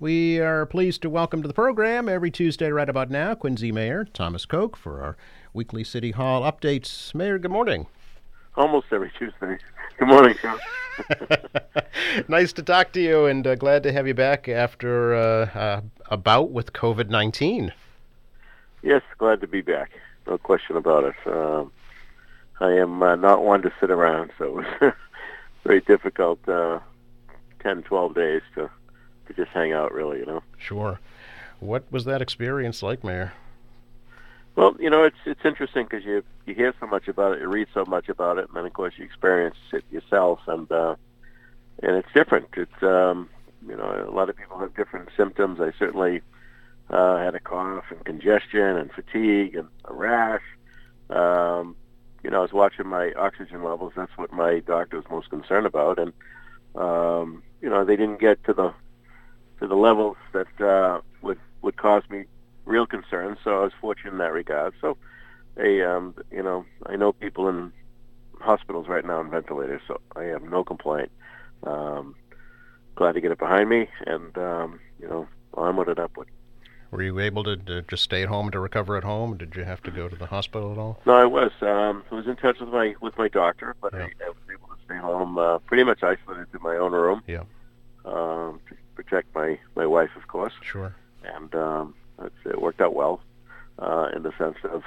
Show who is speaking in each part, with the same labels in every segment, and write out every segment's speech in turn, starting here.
Speaker 1: We are pleased to welcome to the program every Tuesday right about now Quincy Mayor Thomas Koch for our weekly City Hall updates. Mayor, good morning.
Speaker 2: Almost every Tuesday. Good morning, Sean.
Speaker 1: Nice to talk to you, and glad to have you back after a bout with COVID-19.
Speaker 2: Yes, glad to be back. No question about it. I am not one to sit around, so it was very difficult 10, 12 days to just hang out, really,
Speaker 1: Sure. What was that experience like, Mayor?
Speaker 2: Well, it's interesting because you hear so much about it, you read so much about it, and then, of course, you experience it yourself, and it's different. It's, a lot of people have different symptoms. I certainly had a cough and congestion and fatigue and a rash. I was watching my oxygen levels. That's what my doctor was most concerned about. And, they didn't get to the levels that would cause me real concern. So I was fortunate in that regard. So, I know people in hospitals right now on ventilators, so I have no complaint. Glad to get it behind me, and, onward and upward.
Speaker 1: Were you able to just stay at home to recover at home? Did you have to go to the hospital at all?
Speaker 2: No, I was. I was in touch with my doctor, but
Speaker 1: Yeah.
Speaker 2: I was able to stay home, pretty much isolated in my own room.
Speaker 1: Yeah.
Speaker 2: To protect my wife, of course.
Speaker 1: Sure.
Speaker 2: And it worked out well, in the sense of,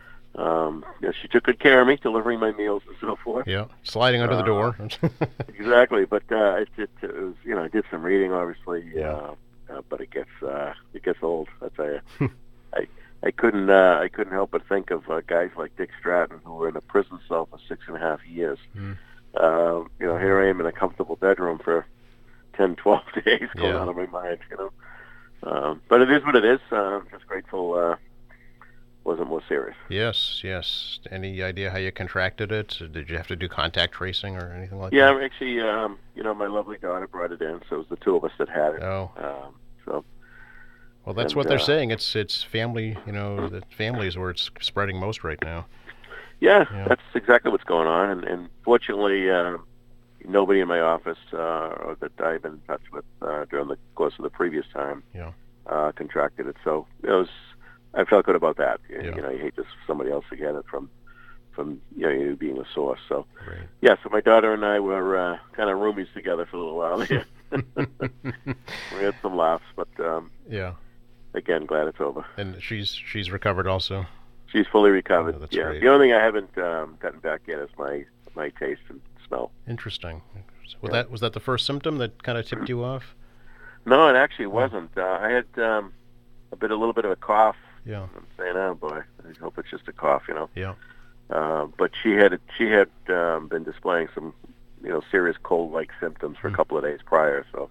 Speaker 2: she took good care of me, delivering my meals and so forth.
Speaker 1: Yeah. Sliding under the door.
Speaker 2: Exactly, but it was, I did some reading, obviously.
Speaker 1: Yeah.
Speaker 2: But it gets old. I tell you, I couldn't help but think of guys like Dick Stratton, who were in a prison cell for 6.5 years.
Speaker 1: Mm.
Speaker 2: Here I am in a comfortable bedroom for 10, 12 days, going
Speaker 1: Yeah.
Speaker 2: out of my mind. But it is what it is. Just grateful wasn't more serious.
Speaker 1: Yes, yes. Any idea how you contracted it? Did you have to do contact tracing or anything like
Speaker 2: Yeah,
Speaker 1: that?
Speaker 2: actually, my lovely daughter brought it in, so it was the two of us that had it.
Speaker 1: Oh,
Speaker 2: So
Speaker 1: well, that's
Speaker 2: and,
Speaker 1: what they're saying. It's family, the families where it's spreading most right now.
Speaker 2: yeah,
Speaker 1: Yeah.
Speaker 2: that's exactly what's going on. And fortunately, nobody in my office or that I've been in touch with during the course of the previous time
Speaker 1: Yeah.
Speaker 2: contracted it. So I felt good about that.
Speaker 1: Yeah.
Speaker 2: You hate this for somebody else to get it from you being the source. So
Speaker 1: Great.
Speaker 2: yeah, so my daughter and I were kind of roomies together for a little while here. We had some laughs, but
Speaker 1: Yeah.
Speaker 2: again, glad it's over.
Speaker 1: And she's recovered also.
Speaker 2: She's fully recovered.
Speaker 1: Oh, that's
Speaker 2: Yeah,
Speaker 1: great.
Speaker 2: the only thing I haven't gotten back yet is my taste and smell.
Speaker 1: Interesting.
Speaker 2: Yeah.
Speaker 1: Was that the first symptom that kind of tipped you off?
Speaker 2: No, it actually wasn't. I had a little bit of a cough.
Speaker 1: Yeah.
Speaker 2: I'm saying, oh boy, I hope it's just a cough,
Speaker 1: Yeah.
Speaker 2: But she had been displaying some, serious cold-like symptoms for a couple of days prior. So,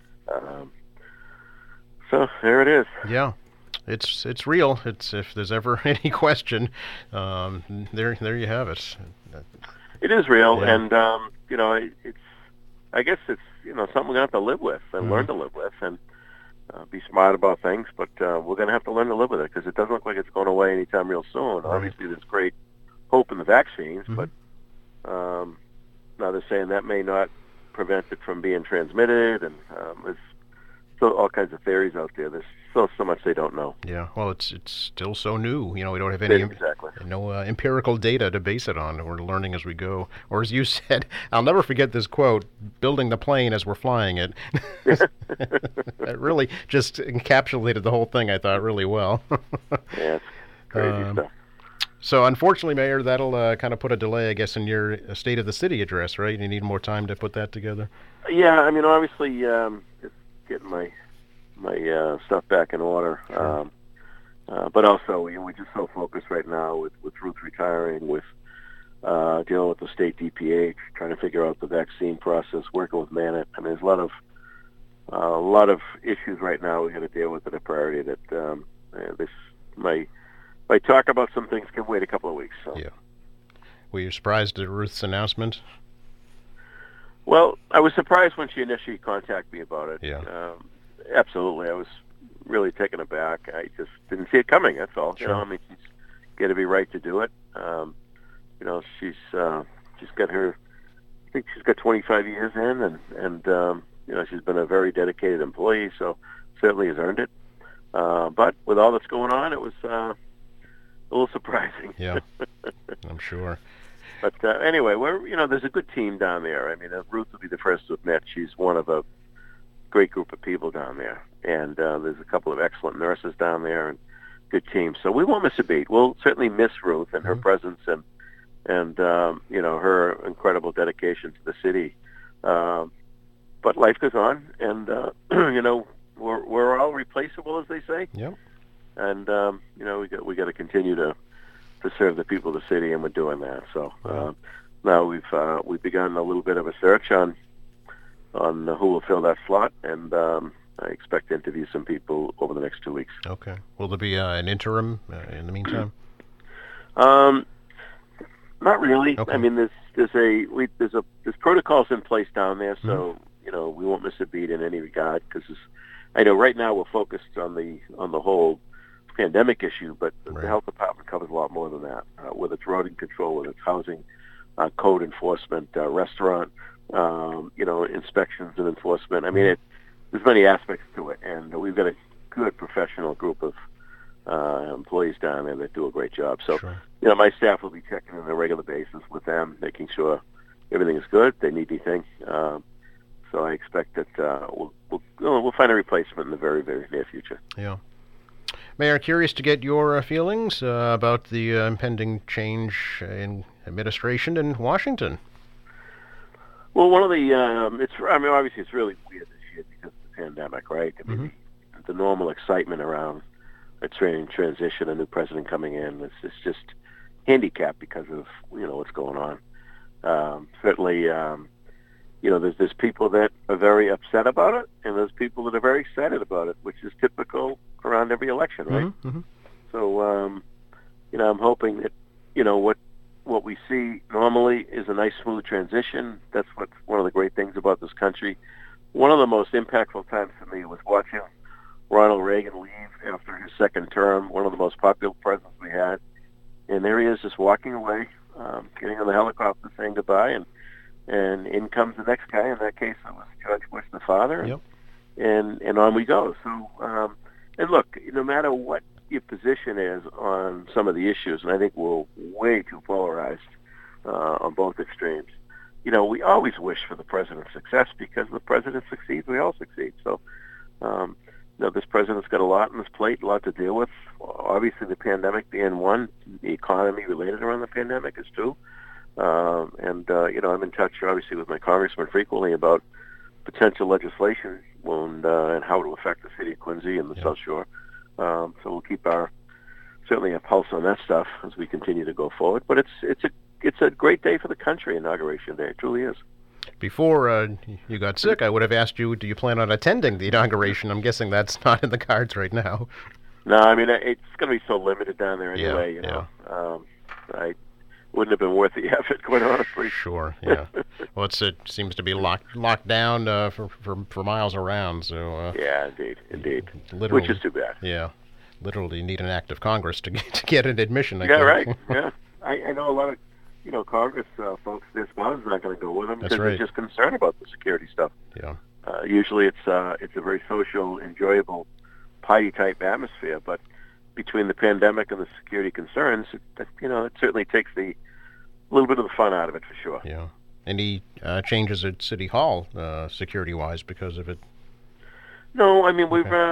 Speaker 2: so there it is.
Speaker 1: Yeah. It's real. It's if there's ever any question, there you have it.
Speaker 2: It is real,
Speaker 1: Yeah.
Speaker 2: and it's. I guess it's something we're gonna have to live with and learn to live with, and be smart about things. But we're gonna have to learn to live with it because it doesn't look like it's going away anytime real soon.
Speaker 1: Right.
Speaker 2: Obviously, there's great hope in the vaccines,
Speaker 1: Mhm.
Speaker 2: but now they're saying that may not prevent it from being transmitted, and there's still all kinds of theories out there. There's still so much they don't know.
Speaker 1: Yeah. Well, it's still so new. We don't have any
Speaker 2: Exactly.
Speaker 1: no empirical data to base it on. We're learning as we go. Or as you said, I'll never forget this quote: "Building the plane as we're flying it." That really just encapsulated the whole thing. I thought really well.
Speaker 2: Yeah, it's crazy stuff.
Speaker 1: So unfortunately, Mayor, that'll kind of put a delay, I guess, in your State of the City address, right? You need more time to put that together.
Speaker 2: Yeah, I mean, obviously, just getting my stuff back in order.
Speaker 1: Sure.
Speaker 2: But also, we're just so focused right now with Ruth retiring, with dealing with the state DPH, trying to figure out the vaccine process, working with Manit. I mean, there's a lot of issues right now we got to deal with at a priority that this might talk about some things can wait a couple of weeks. So.
Speaker 1: Yeah. Were you surprised at Ruth's announcement?
Speaker 2: Well, I was surprised when she initially contacted me about it.
Speaker 1: Yeah.
Speaker 2: Absolutely. I was really taken aback. I just didn't see it coming, that's all.
Speaker 1: Sure.
Speaker 2: I mean, she's got to be right to do it. She's got her, I think she's got 25 years in, and she's been a very dedicated employee, so certainly has earned it. But with all that's going on, it was a little surprising.
Speaker 1: Yeah, I'm sure.
Speaker 2: But anyway, there's a good team down there. I mean, Ruth will be the first to admit she's one of a great group of people down there, and there's a couple of excellent nurses down there and good team. So we won't miss a beat. We'll certainly miss Ruth and her presence and her incredible dedication to the city. But life goes on, and we're all replaceable, as they say.
Speaker 1: Yep.
Speaker 2: And we got to continue to serve the people of the city, and we're doing that. So now we've begun a little bit of a search on who will fill that slot, and I expect to interview some people over the next 2 weeks.
Speaker 1: Okay. Will there be an interim in the meantime?
Speaker 2: Not really.
Speaker 1: Okay.
Speaker 2: I mean, there's protocols in place down there, so we won't miss a beat in any regard, because I know right now we're focused on the whole pandemic issue, but
Speaker 1: Right.
Speaker 2: the health department covers a lot more than that, whether it's road control, whether it's housing, code enforcement, restaurant, inspections and enforcement. I mean, there's many aspects to it, and we've got a good professional group of employees down there that do a great job. So,
Speaker 1: Sure.
Speaker 2: my staff will be checking on a regular basis with them, making sure everything is good. They need anything. So I expect that we'll find a replacement in the very, very near future.
Speaker 1: Yeah. Mayor, curious to get your feelings about the impending change in administration in Washington.
Speaker 2: Well, one of the obviously it's really weird this year because of the pandemic, right? I mean, the normal excitement around a transition, a new president coming in, it's just handicapped because of what's going on. Certainly, there's people that are very upset about it, and there's people that are very excited about it, which is typical around every election, right?
Speaker 1: Mm-hmm.
Speaker 2: So, I'm hoping that what we see normally is a nice, smooth transition. That's what's one of the great things about this country. One of the most impactful times for me was watching Ronald Reagan leave after his second term, one of the most popular presidents we had. And there he is just walking away, getting on the helicopter, saying goodbye, and in comes the next guy. In that case, it was George Bush, the father.
Speaker 1: Yep.
Speaker 2: And on we go. So, and look, no matter what your position is on some of the issues, and I think we're way too polarized on both extremes, we always wish for the president's success, because the president succeeds, we all succeed. So, this president's got a lot on his plate, a lot to deal with. Obviously, the pandemic being one, the economy related around the pandemic is two. I'm in touch, obviously, with my congressman frequently about potential legislation and how it will affect the city of Quincy and the South Shore. So we'll keep certainly a pulse on that stuff as we continue to go forward. But it's a great day for the country, Inauguration Day. It truly is.
Speaker 1: Before you got sick, I would have asked you, do you plan on attending the inauguration? I'm guessing that's not in the cards right now.
Speaker 2: No, I mean, it's going to be so limited down there anyway. I wouldn't have been worth the effort, quite honestly.
Speaker 1: Sure, yeah. Well, it seems to be locked down for miles around. So
Speaker 2: yeah, indeed.
Speaker 1: Literally,
Speaker 2: which is too bad.
Speaker 1: Yeah, literally need an act of Congress to get an admission. I
Speaker 2: think.
Speaker 1: Right.
Speaker 2: Yeah, I know a lot of Congress folks. Their spouses are not going to go with them because
Speaker 1: right.
Speaker 2: they're just concerned about the security stuff.
Speaker 1: Yeah.
Speaker 2: Usually, it's a very social, enjoyable, party type atmosphere, but between the pandemic and the security concerns, it certainly takes a little bit of the fun out of it, for sure.
Speaker 1: Yeah. Any changes at City Hall, security-wise, because of it?
Speaker 2: No, I mean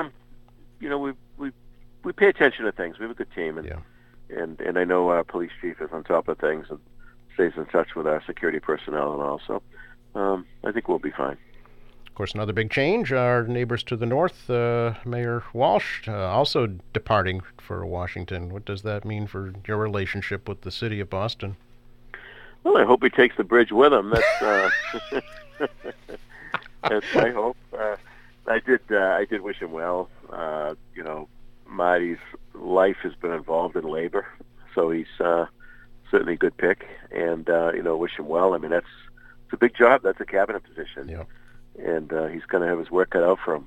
Speaker 2: we pay attention to things. We have a good team, and I know our police chief is on top of things and stays in touch with our security personnel and all. So I think we'll be fine.
Speaker 1: Of course, another big change, our neighbors to the north, Mayor Walsh, also departing for Washington. What does that mean for your relationship with the city of Boston?
Speaker 2: Well, I hope he takes the bridge with him. That's that's my hope. I did wish him well. Marty's life has been involved in labor, so he's certainly a good pick. And wish him well. I mean, it's a big job. That's a cabinet position.
Speaker 1: Yeah.
Speaker 2: And he's going to have his work cut out for him.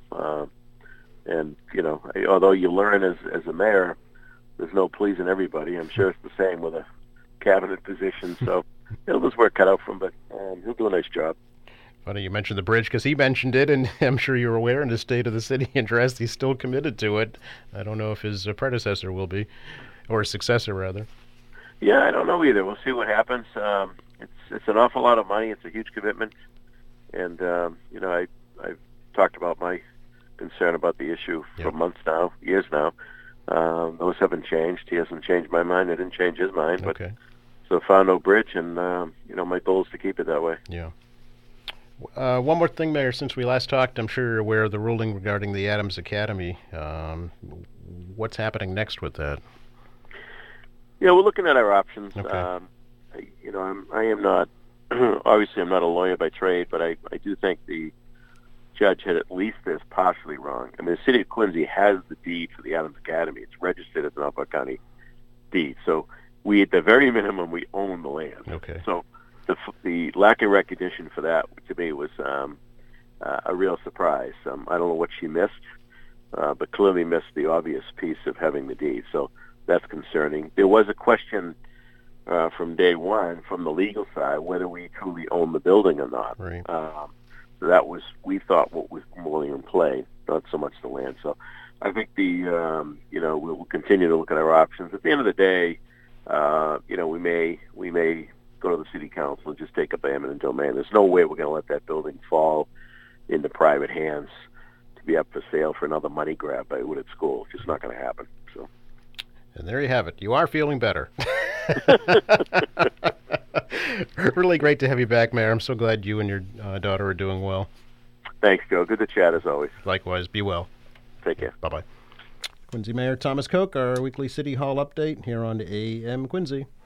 Speaker 2: Although you learn as a mayor, there's no pleasing everybody. I'm sure it's the same with a cabinet position. So he'll have his work cut out for him, but he'll do a nice job.
Speaker 1: Funny you mentioned the bridge because he mentioned it, and I'm sure you're aware in the state of the city interest, he's still committed to it. I don't know if his predecessor will be, or his successor rather.
Speaker 2: Yeah, I don't know either. We'll see what happens. It's an awful lot of money. It's a huge commitment, and I've talked about my concern about the issue for months now, years now. Those haven't changed. He hasn't changed my mind. I didn't change his mind. But
Speaker 1: Okay.
Speaker 2: so found no bridge, and my goal is to keep it that way.
Speaker 1: Yeah. One more thing, Mayor. Since we last talked, I'm sure you're aware of the ruling regarding the Adams Academy. What's happening next with that?
Speaker 2: Yeah, we're looking at our options.
Speaker 1: Okay.
Speaker 2: I am not obviously I'm not a lawyer by trade, but I do think the judge had at least this partially wrong. I mean, the city of Quincy has the deed for the Adams Academy. It's registered as an Norfolk County deed, so we at the very minimum we own the land.
Speaker 1: Okay.
Speaker 2: So the lack of recognition for that to me was a real surprise. I don't know what she missed, but clearly missed the obvious piece of having the deed. So that's concerning. There was a question from day one from the legal side whether we truly own the building or not.
Speaker 1: Right.
Speaker 2: So that was, we thought, what was really in play, not so much the land. So I think we'll continue to look at our options. At the end of the day, we may go to the city council and just take up eminent domain. There's no way we're going to let that building fall into private hands to be up for sale for another money grab by Wooded School. It's just not going to happen. So.
Speaker 1: And there you have it. You are feeling better. Really great to have you back, Mayor. I'm so glad you and your daughter are doing well.
Speaker 2: Thanks, Joe. Good to chat as always.
Speaker 1: Likewise. Be well.
Speaker 2: Take care.
Speaker 1: Bye-bye. Quincy Mayor Thomas Koch, our weekly City Hall update here on AM Quincy.